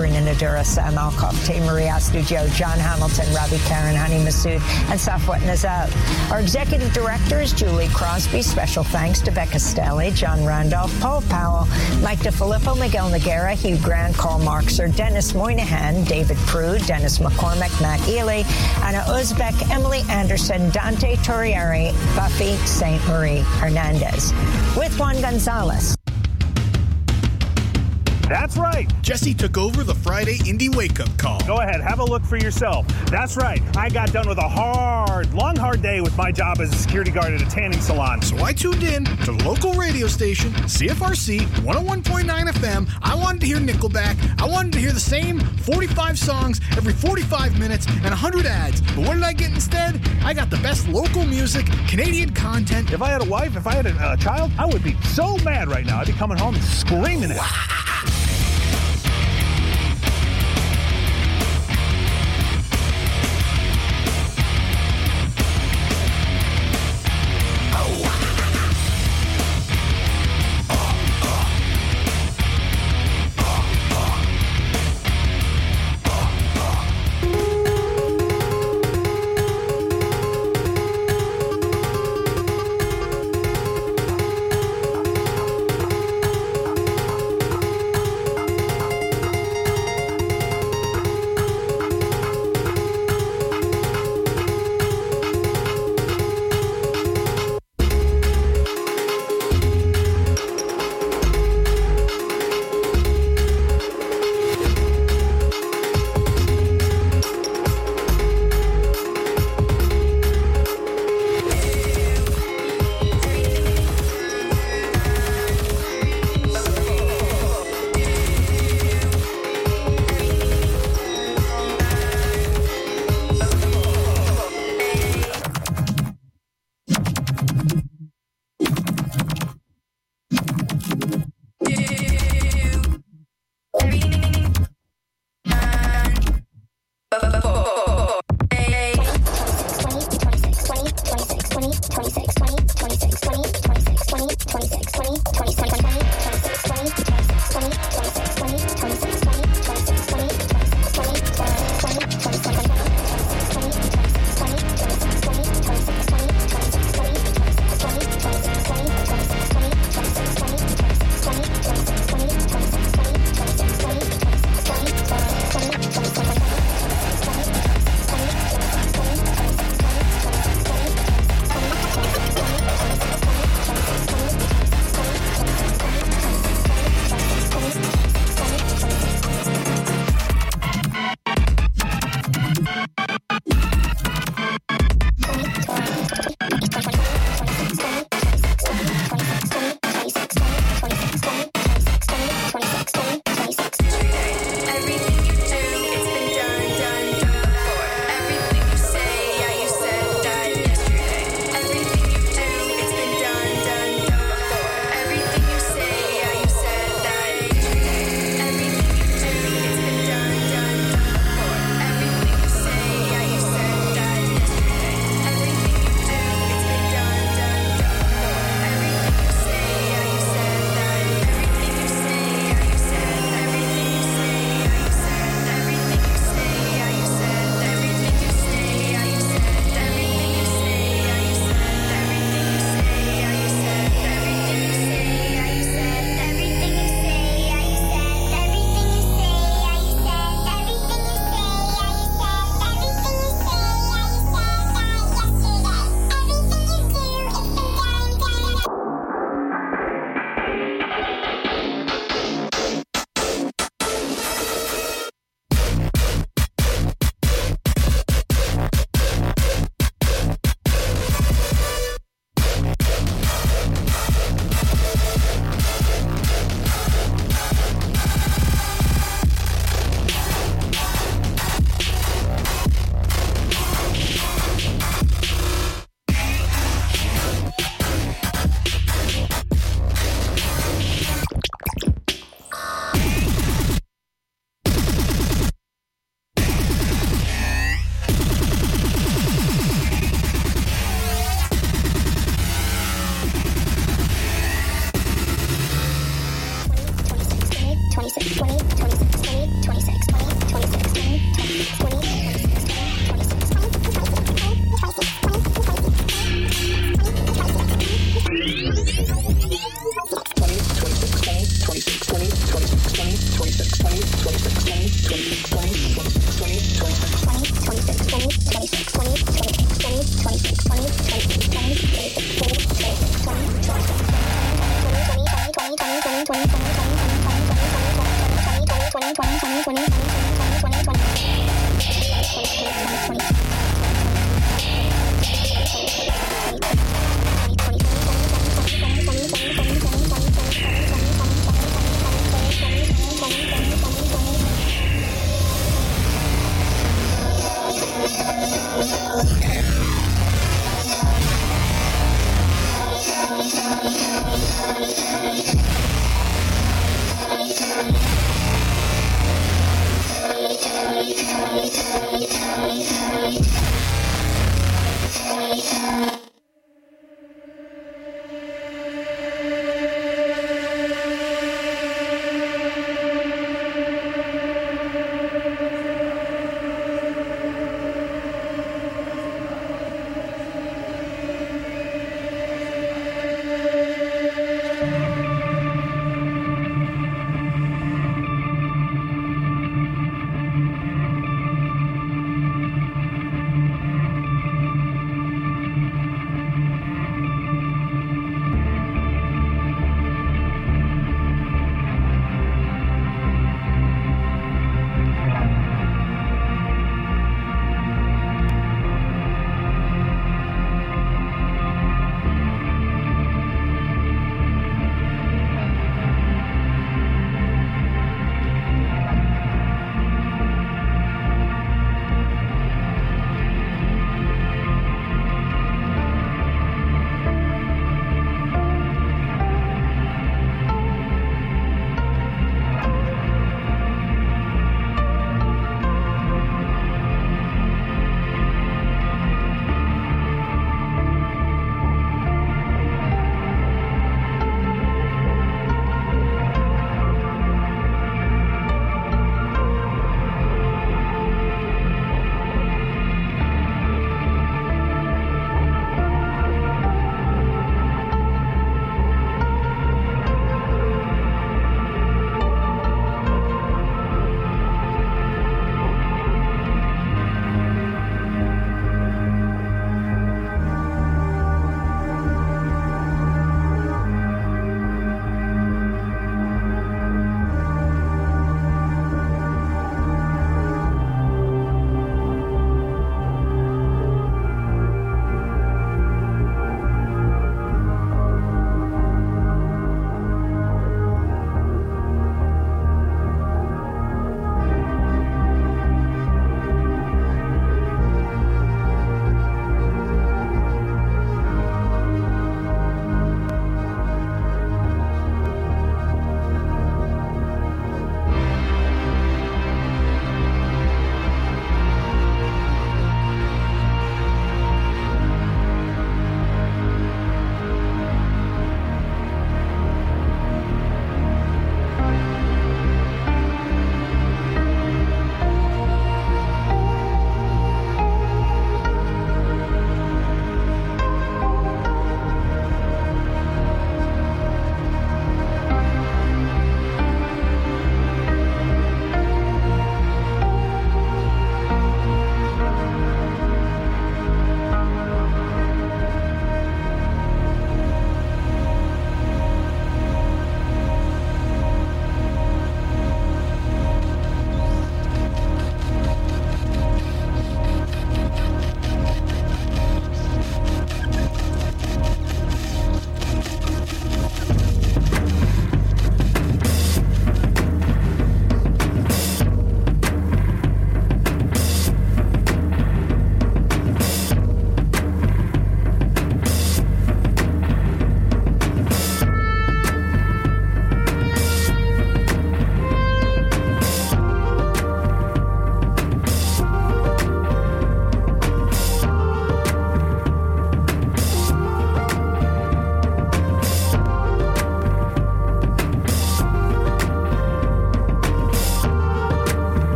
Sharina Nadura, Sam Alcoff, Tay Marie Astudio, John Hamilton, Ravi Karen, Hani Masood, and Safwat Nazal. Our executive director is Julie Crosby. Special thanks to Becca Stelly, John Randolph, Paul Powell, Mike DeFilippo, Miguel Noguera, Hugh Grant, Carl Markser, Dennis Moynihan, David Prude, Dennis McCormick, Matt Ely, Anna Uzbek, Emily Anderson, Dante Torrieri, Buffy St. Marie Hernandez. With Juan Gonzalez. That's right. Jesse took over the Friday Indie Wake-Up Call. Go ahead, have a look for yourself. That's right. I got done with a long, hard day with my job as a security guard at a tanning salon. So I tuned in to the local radio station, CFRC 101.9 FM. I wanted to hear Nickelback. I wanted to hear the same 45 songs every 45 minutes and 100 ads. But what did I get instead? I got the best local music, Canadian content. If I had a wife, if I had a child, I would be so mad right now. I'd be coming home and screaming at her.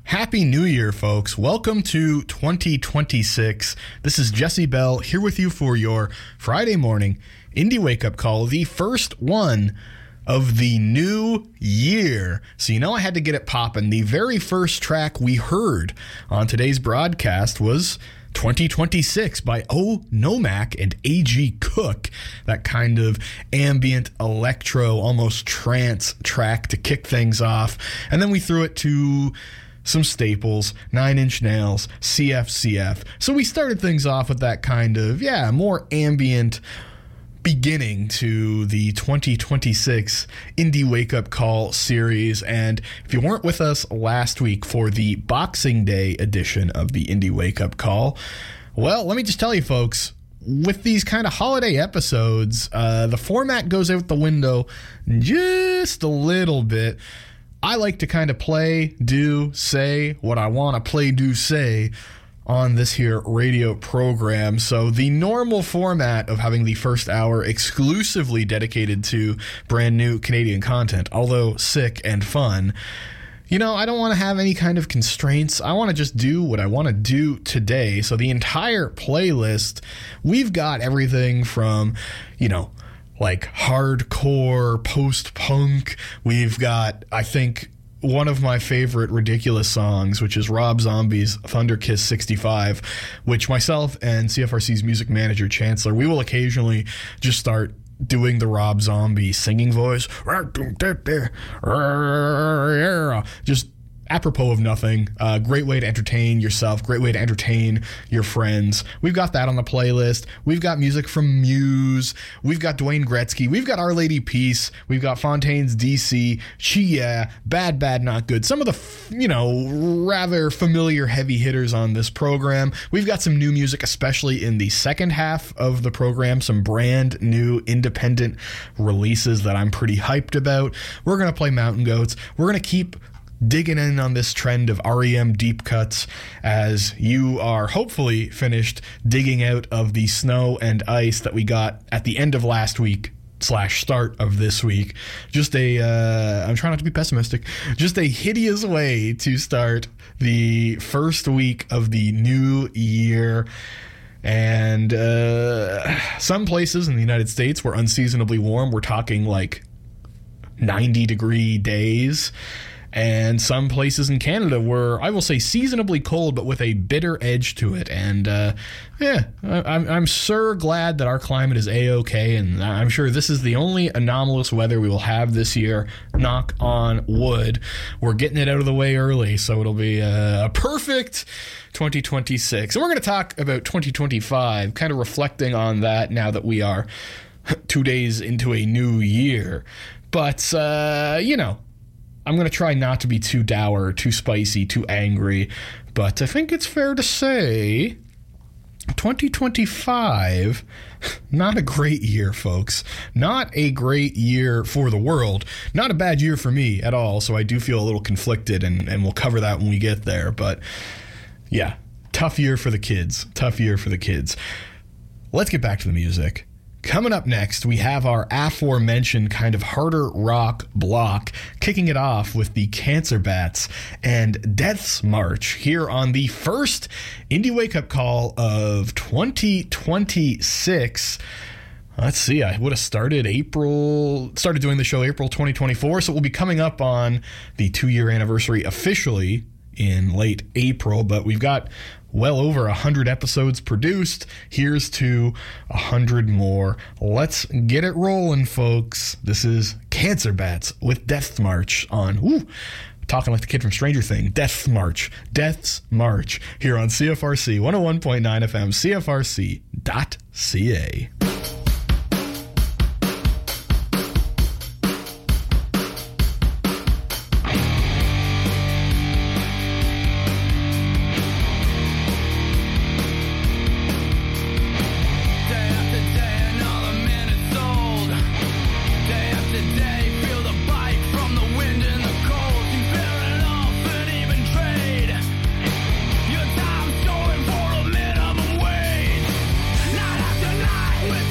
Happy New Year, folks. Welcome to 2026. This is Jesse Bell here with you for your Friday morning Indie Wake-Up Call, the first one of the new year. So you know I had to get it poppin'. The very first track we heard on today's broadcast was 2026 by Oh Nomak and A.G. Cook. That kind of ambient electro, almost trance track to kick things off. And then we threw it to some staples, Nine Inch Nails, CFCF. So we started things off with that kind of, more ambient beginning to the 2026 Indie Wake-Up Call series. And if you weren't with us last week for the Boxing Day edition of the Indie Wake-Up Call, well, let me just tell you, folks, with these kind of holiday episodes, the format goes out the window just a little bit. I like to kind of play, do, say what I want to play, do, say on this here radio program. So the normal format of having the first hour exclusively dedicated to brand new Canadian content, although sick and fun, you know, I don't want to have any kind of constraints. I want to just do what I want to do today. So the entire playlist, we've got everything from, you know, like hardcore, post-punk. We've got, I think, one of my favorite ridiculous songs, which is Rob Zombie's Thunder Kiss 65, which myself and CFRC's music manager, Chancellor, we will occasionally just start doing the Rob Zombie singing voice. Just apropos of nothing. Great way to entertain yourself. Great way to entertain your friends. We've got that on the playlist. We've got music from Muse. We've got Dwayne Gretzky. We've got Our Lady Peace. We've got Fontaine's DC. Chia. Bad, Bad, Not Good. Some of the, rather familiar heavy hitters on this program. We've got some new music, especially in the second half of the program. Some brand new independent releases that I'm pretty hyped about. We're going to play Mountain Goats. We're going to keep digging in on this trend of REM deep cuts as you are hopefully finished digging out of the snow and ice that we got at the end of last week / start of this week. Just I'm trying not to be pessimistic, just a hideous way to start the first week of the new year. And some places in the United States were unseasonably warm. We're talking like 90-degree days. And some places in Canada were, I will say, seasonably cold, but with a bitter edge to it. And I'm sure glad that our climate is A-OK, and I'm sure this is the only anomalous weather we will have this year. Knock on wood. We're getting it out of the way early, so it'll be a perfect 2026. And we're going to talk about 2025, kind of reflecting on that now that we are 2 days into a new year. But, I'm going to try not to be too dour, too spicy, too angry, but I think it's fair to say 2025, not a great year, folks. Not a great year for the world. Not a bad year for me at all, so I do feel a little conflicted, and we'll cover that when we get there. But, yeah, tough year for the kids. Tough year for the kids. Let's get back to the music. Coming up next, we have our aforementioned kind of harder rock block, kicking it off with the Cancer Bats and Death's March here on the first Indie Wake-Up Call of 2026. Let's see, I would have started doing the show April 2024, so it will be coming up on the 2-year anniversary officially in late April, but we've got well over 100 episodes produced. Here's to 100 more. Let's get it rolling, folks. This is Cancer Bats with Death's March on, talking like the kid from Stranger Things, Death's March here on CFRC 101.9 FM, CFRC.ca. With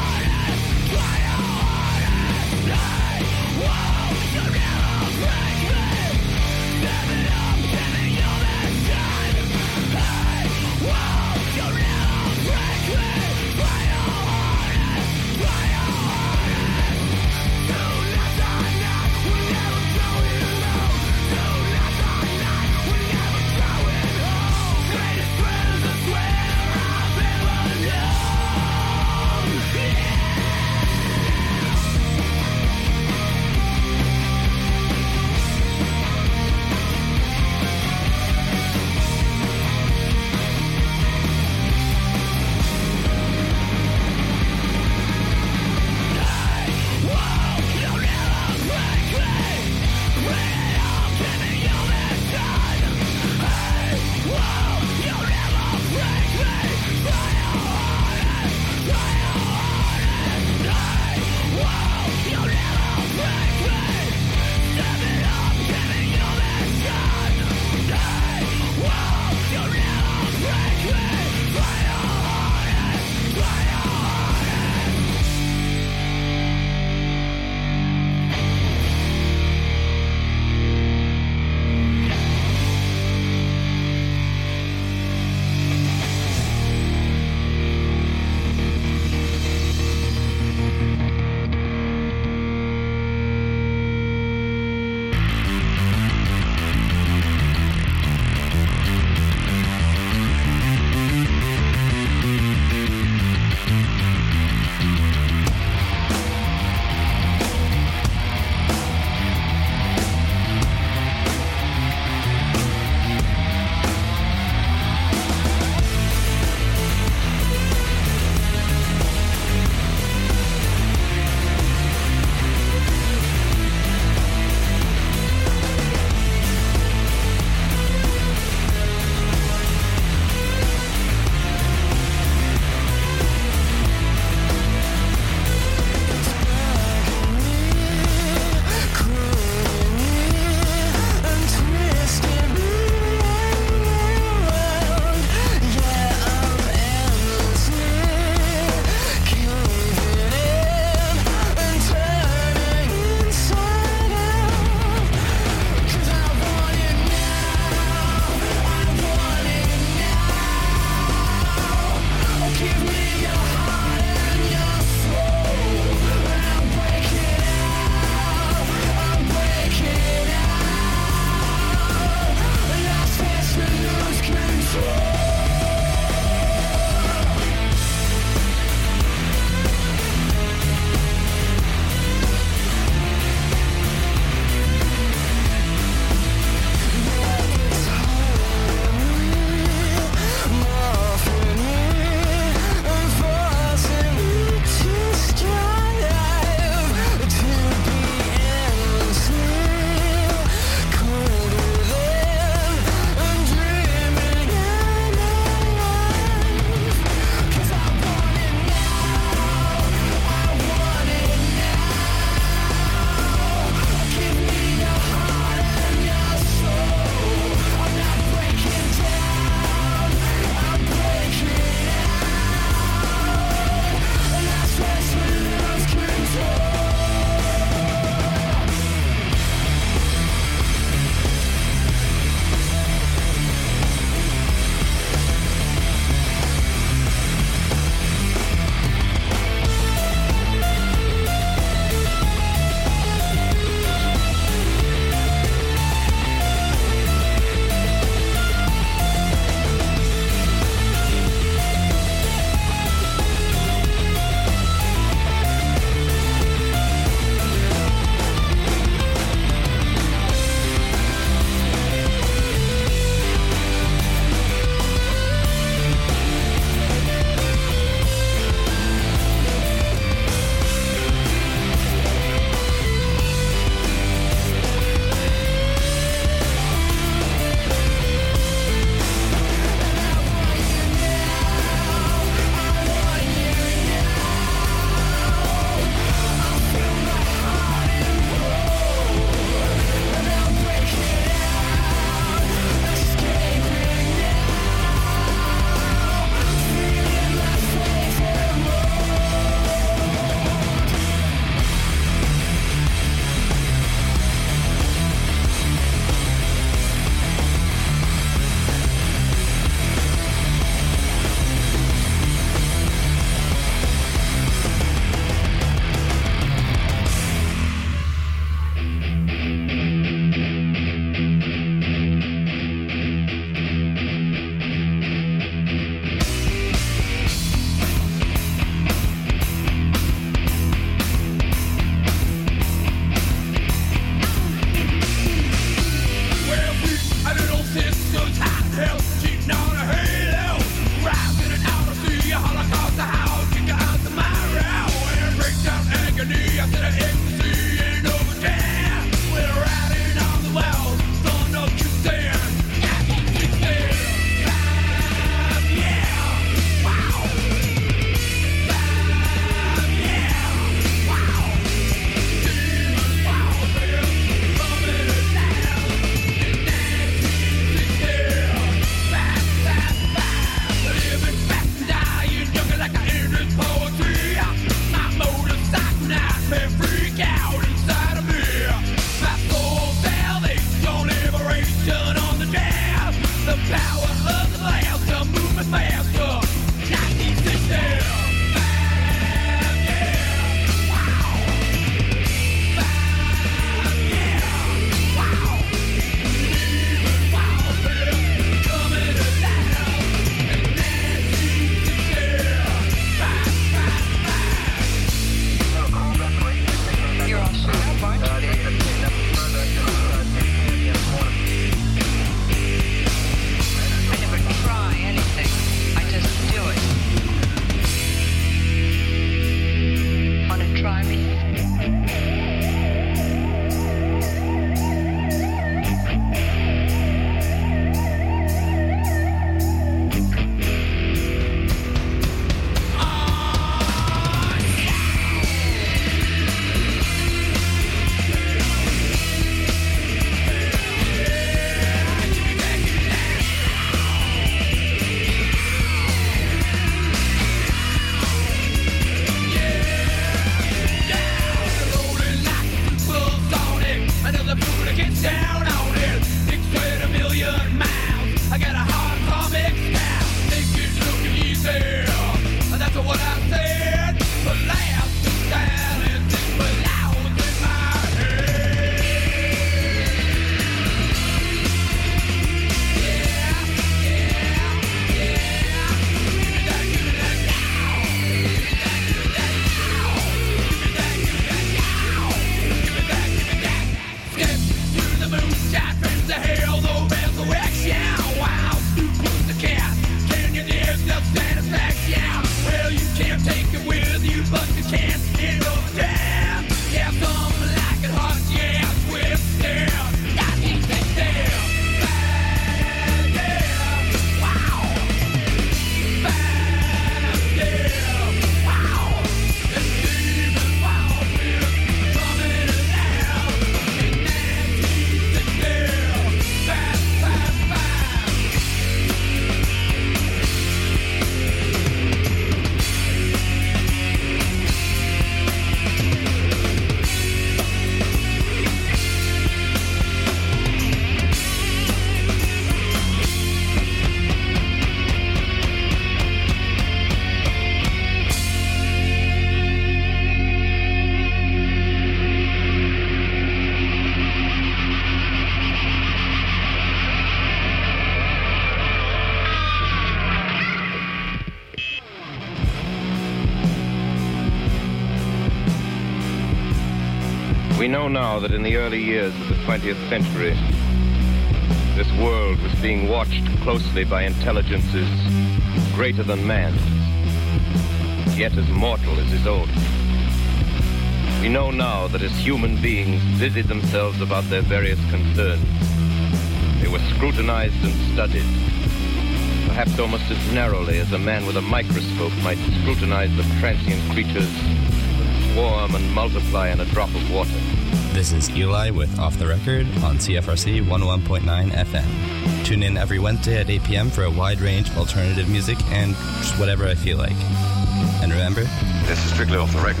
We know now that in the early years of the 20th century, this world was being watched closely by intelligences greater than man's, yet as mortal as his own. We know now that as human beings busied themselves about their various concerns, they were scrutinized and studied, perhaps almost as narrowly as a man with a microscope might scrutinize the transient creatures that swarm and multiply in a drop of water. This is Eli with Off the Record on CFRC 101.9 FM. Tune in every Wednesday at 8 p.m. for a wide range of alternative music and just whatever I feel like. And remember, this is strictly off the record.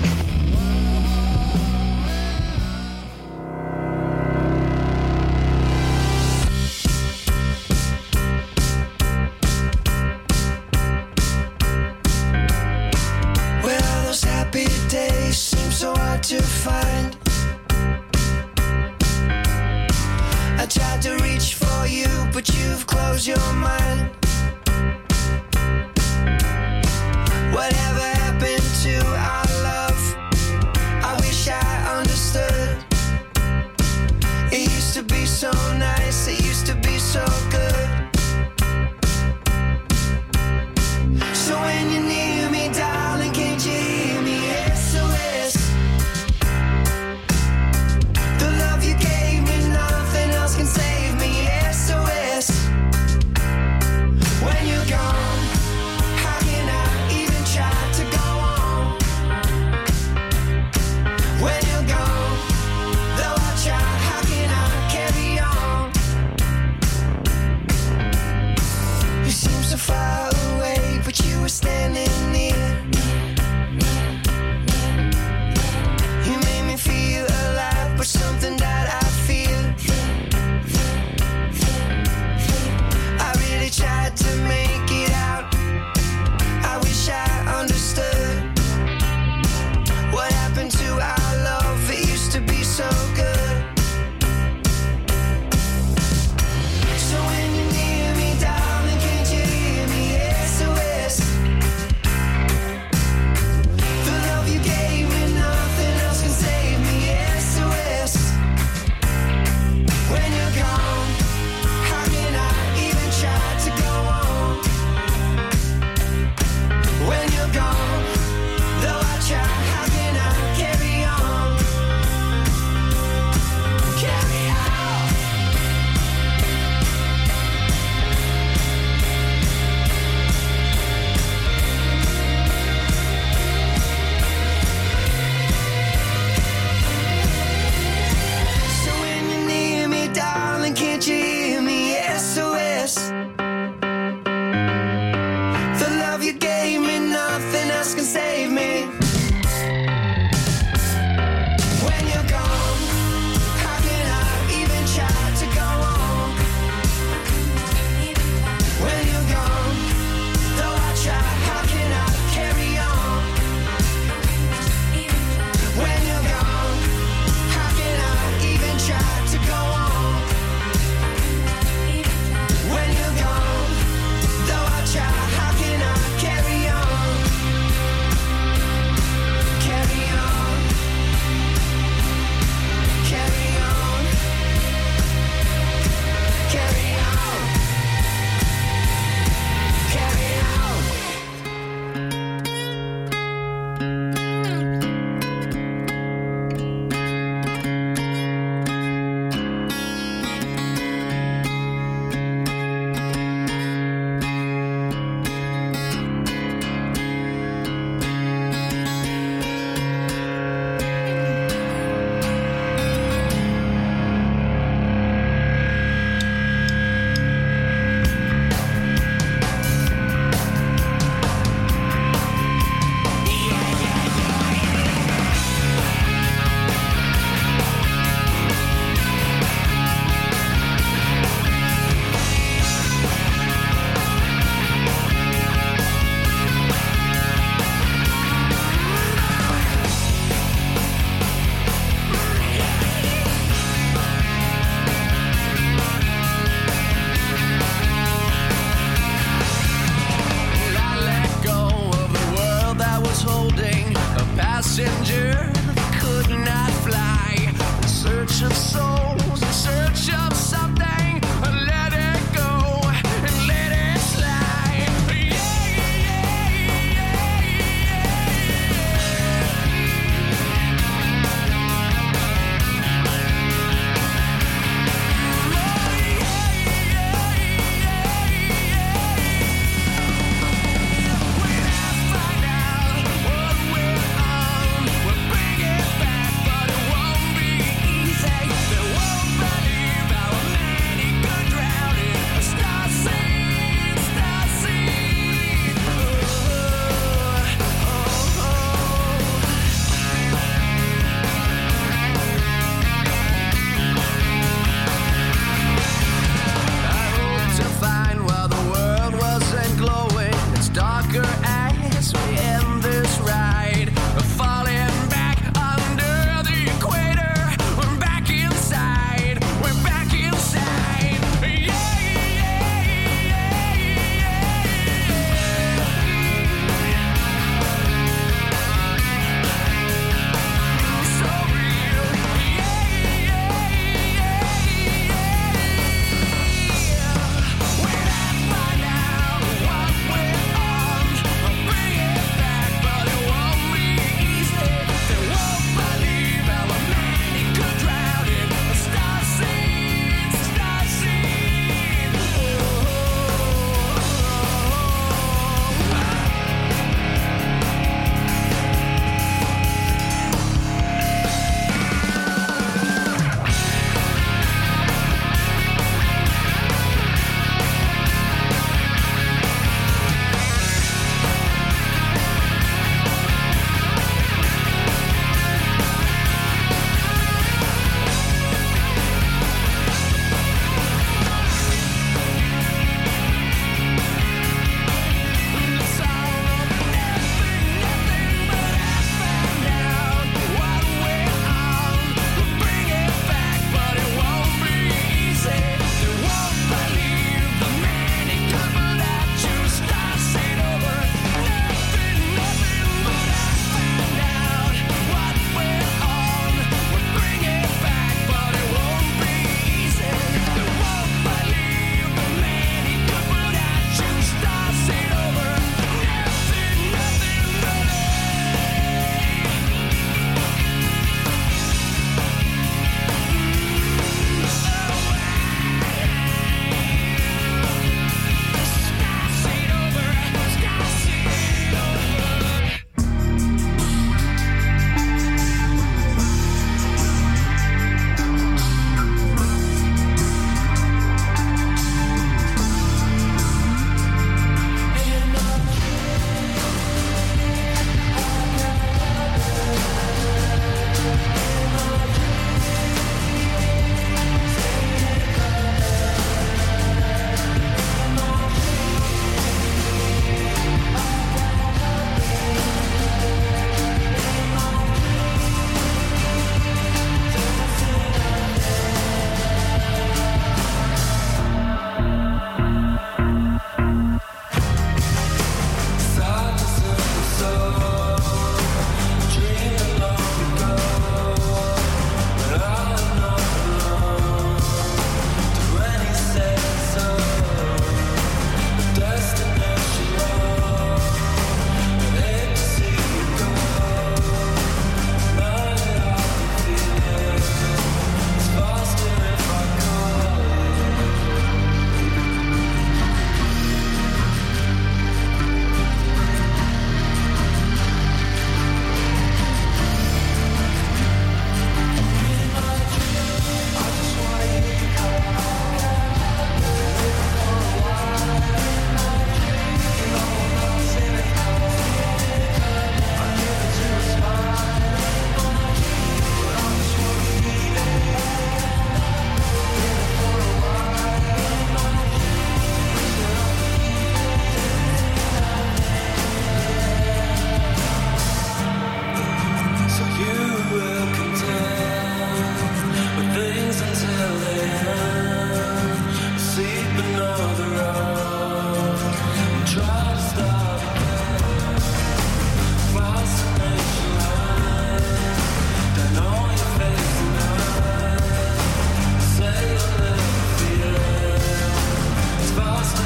Well, those happy days seem so hard to find. I tried to reach for you, but you've closed your mind. Whatever happened to our love? I wish I understood. It used to be so nice, it used to be so good. So when you're near me, darling, can't you hear me? SOS. The love you gave me, nothing else can save me. SOS. When you're gone, how can I even try?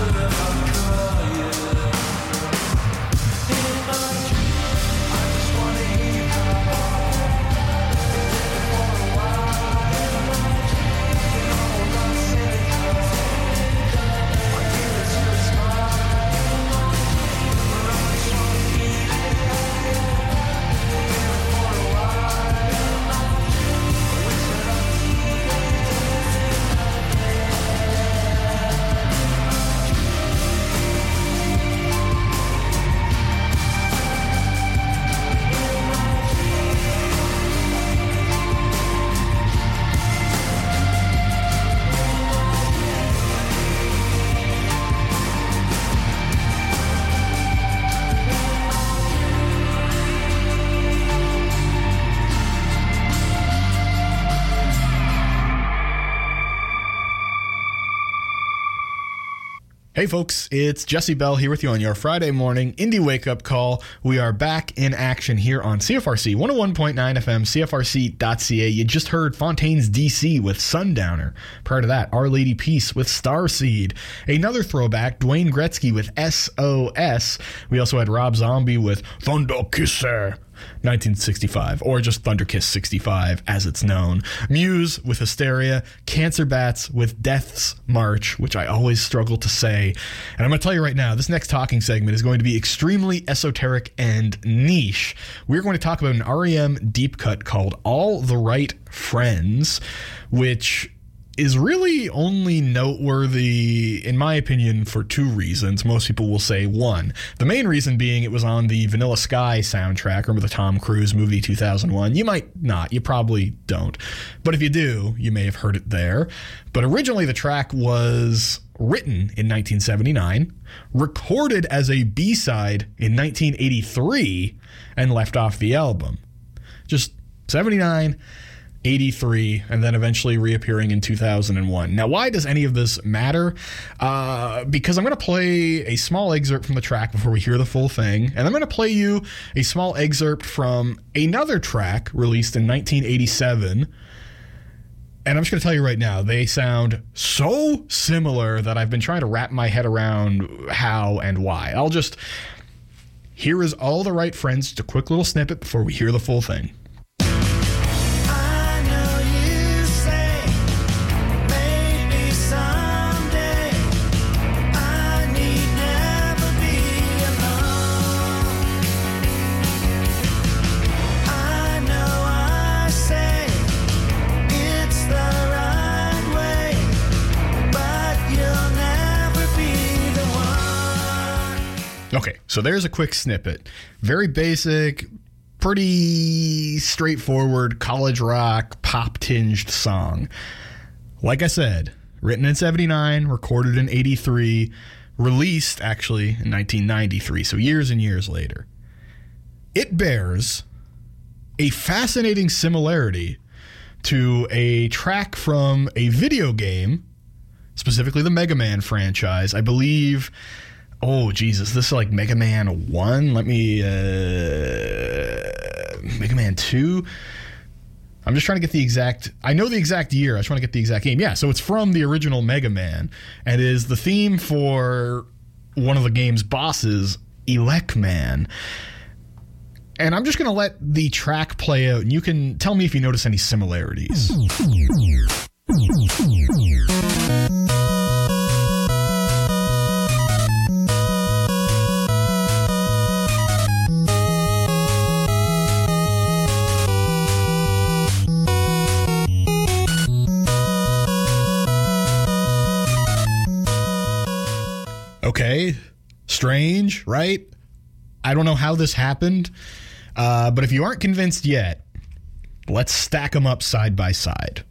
Hey folks, it's Jesse Bell here with you on your Friday morning Indie Wake Up Call. We are back in action here on CFRC 101.9 FM, CFRC.ca. You just heard Fontaine's DC with Sundowner. Prior to that, Our Lady Peace with Starseed. Another throwback, Dwayne Gretzky with SOS. We also had Rob Zombie with Thunder Kisser 1965, or just Thunder Kiss 65 as it's known. Muse with Hysteria, Cancer Bats with Death's March, which I always struggle to say. And I'm going to tell you right now, this next talking segment is going to be extremely esoteric and niche. We're going to talk about an REM deep cut called All the Right Friends, which is really only noteworthy, in my opinion, for two reasons. Most people will say one. The main reason being it was on the Vanilla Sky soundtrack. Remember the Tom Cruise movie 2001? You might not. You probably don't. But if you do, you may have heard it there. But originally the track was written in 1979, recorded as a B-side in 1983, and left off the album. Just 79, 83, and then eventually reappearing in 2001. Now, why does any of this matter? Because I'm going to play a small excerpt from the track before we hear the full thing, and I'm going to play you a small excerpt from another track released in 1987. And I'm just going to tell you right now, they sound so similar that I've been trying to wrap my head around how and why. Here is All the Right Friends, just a quick little snippet before we hear the full thing. Okay, so there's a quick snippet. Very basic, pretty straightforward college rock, pop-tinged song. Like I said, written in 79, recorded in 83, released actually in 1993, so years and years later. It bears a fascinating similarity to a track from a video game, specifically the Mega Man franchise. I believe... Oh, Jesus, this is like Mega Man 1? Mega Man 2? I'm just trying to get the exact... I know the exact year. I just want to get the exact game. Yeah, so it's from the original Mega Man, and it is the theme for one of the game's bosses, Elecman. And I'm just going to let the track play out, and you can tell me if you notice any similarities. Okay, strange, right? I don't know how this happened, but if you aren't convinced yet, let's stack them up side by side.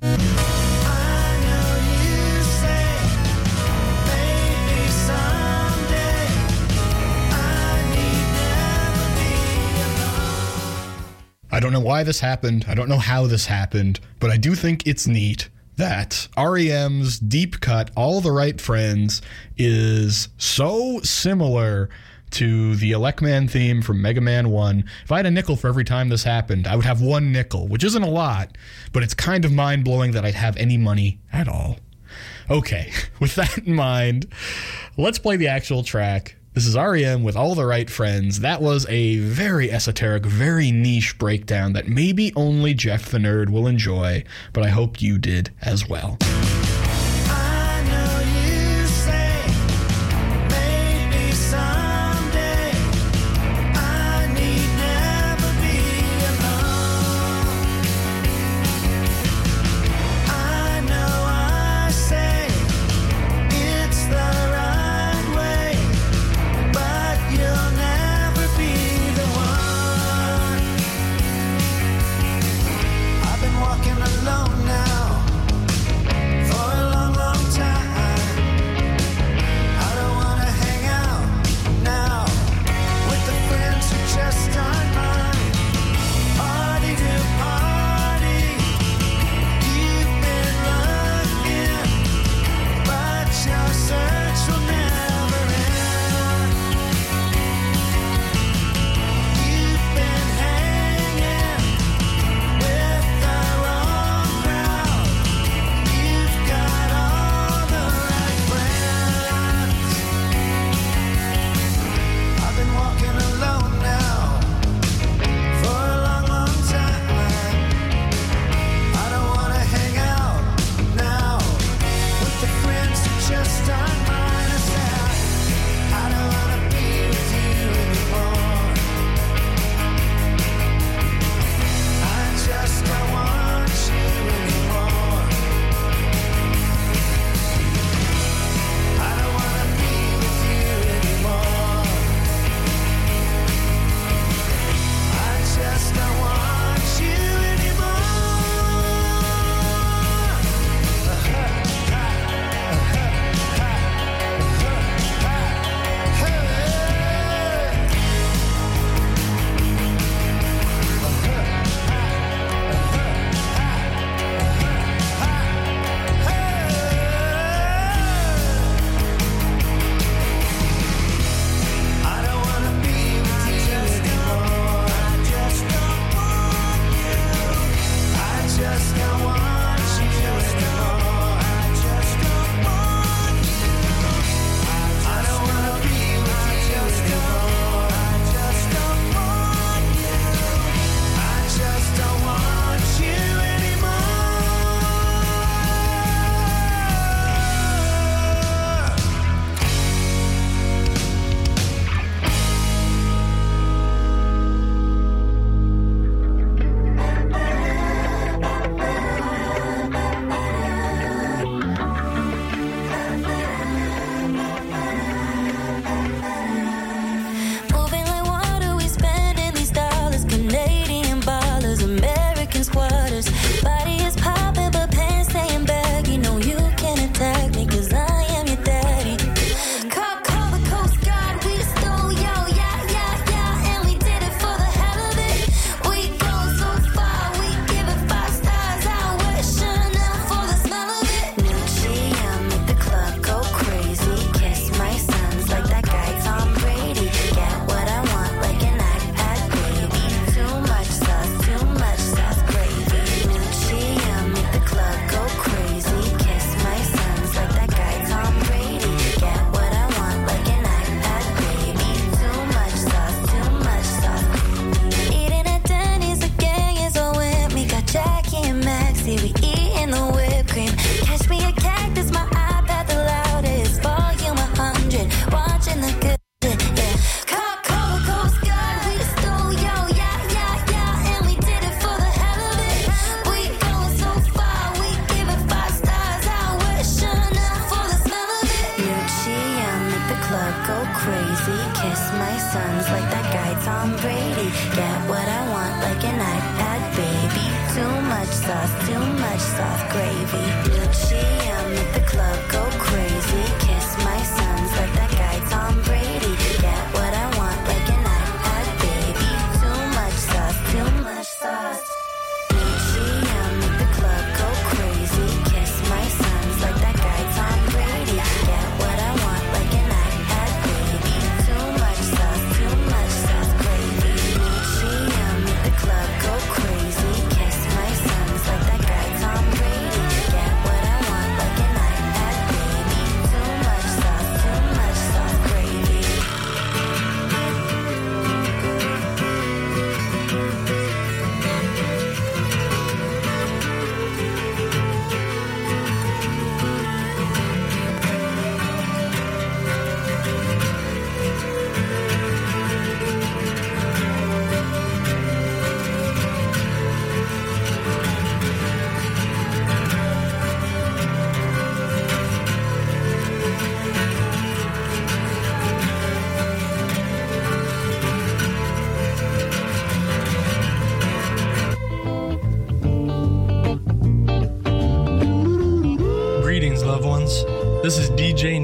I don't know why this happened. I don't know how this happened, but I do think it's neat that REM's deep cut, All the Right Friends, is so similar to the Elecman theme from Mega Man 1. If I had a nickel for every time this happened, I would have one nickel, which isn't a lot, but it's kind of mind-blowing that I'd have any money at all. Okay, with that in mind, let's play the actual track. This is R.E.M. with All the Right Friends. That was a very esoteric, very niche breakdown that maybe only Jeff the Nerd will enjoy, but I hope you did as well.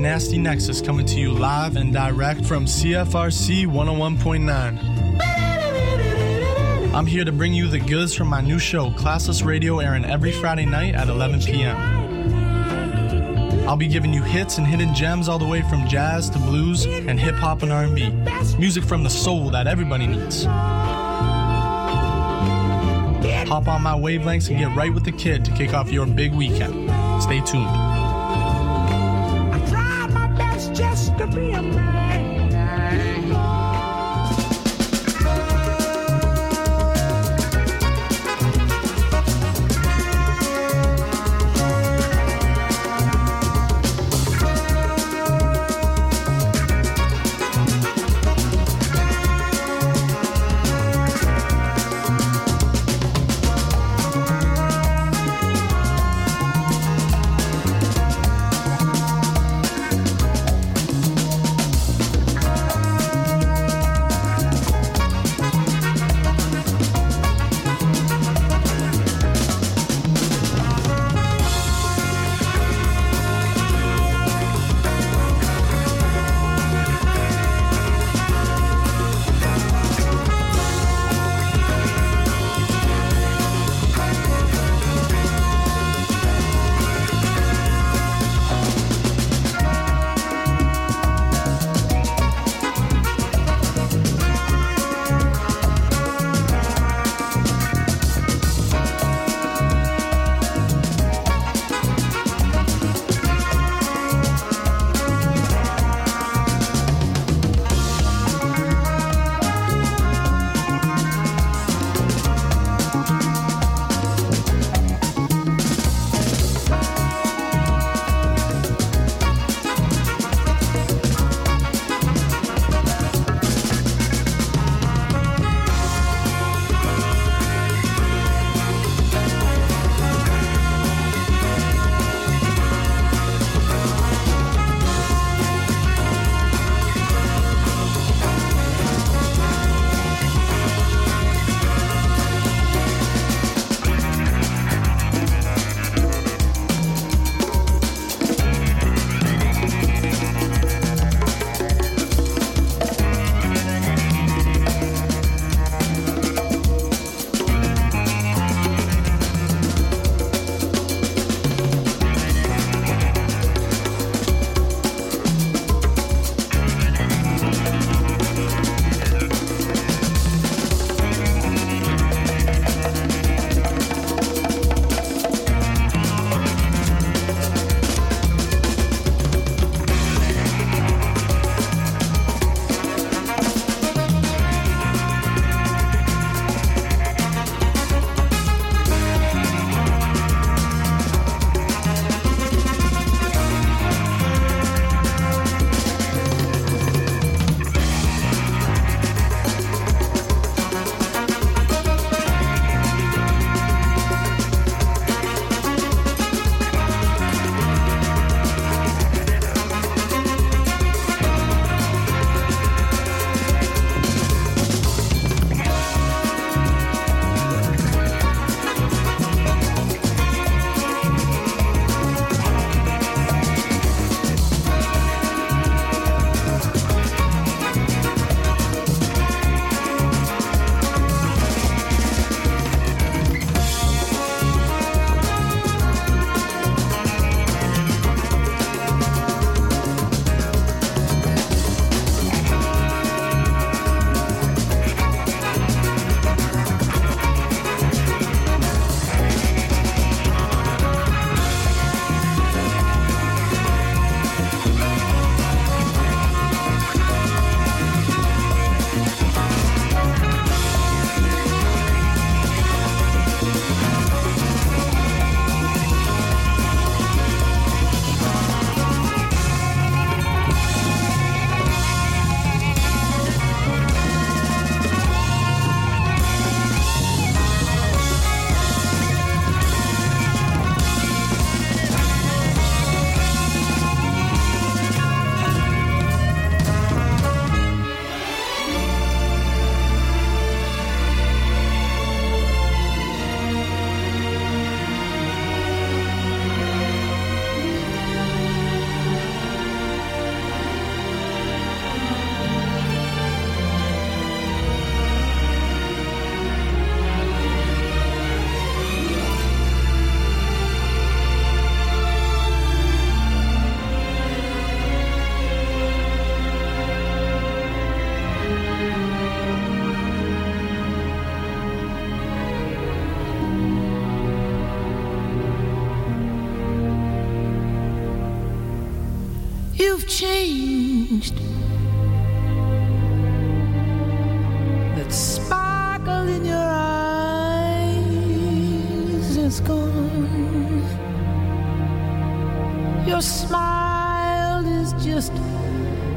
Nasty Nexus, coming to you live and direct from CFRC 101.9. I'm here to bring you the goods from my new show, Classless Radio, airing every Friday night at 11 p.m. I'll be giving you hits and hidden gems all the way from jazz to blues and hip-hop and R&B. Music from the soul that everybody needs. Hop on my wavelengths and get right with the kid to kick off your big weekend. Stay tuned. I tried my best just to be a man.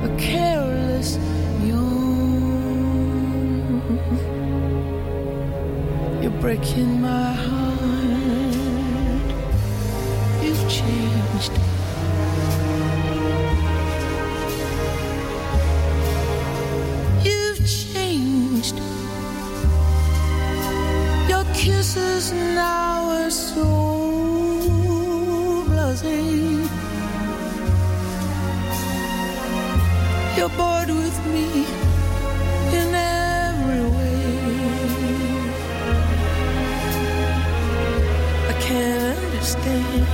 a careless yawn. You're breaking my heart. You've changed. You've changed. Your kisses now are so blasé. You're bored with me in every way. I can't understand.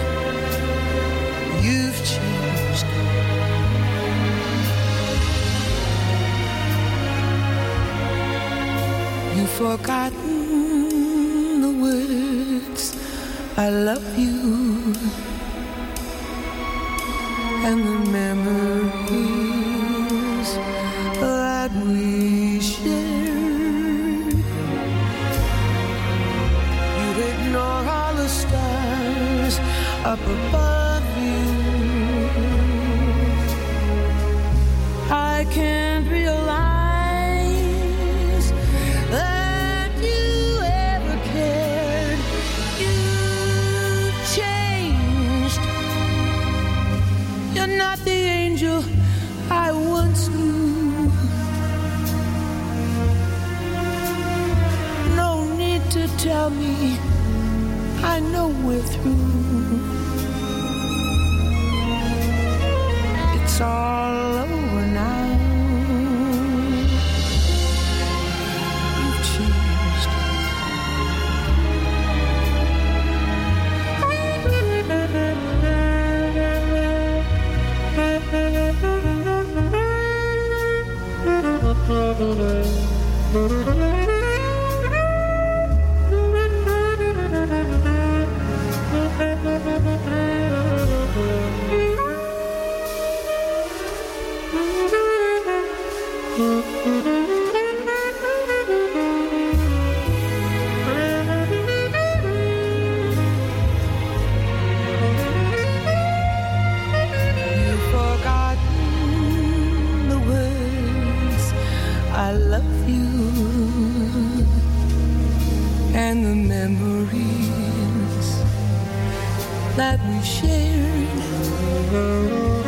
You've changed. You've forgotten the words I love you and the memories that we shared. You ignore all the stars up above you. I can't realize that you ever cared. You've changed. You're not the angel I once knew. No need to tell me, I know we're through. It's all over now. You've changed. You've forgotten the words I love you and the memories that we shared.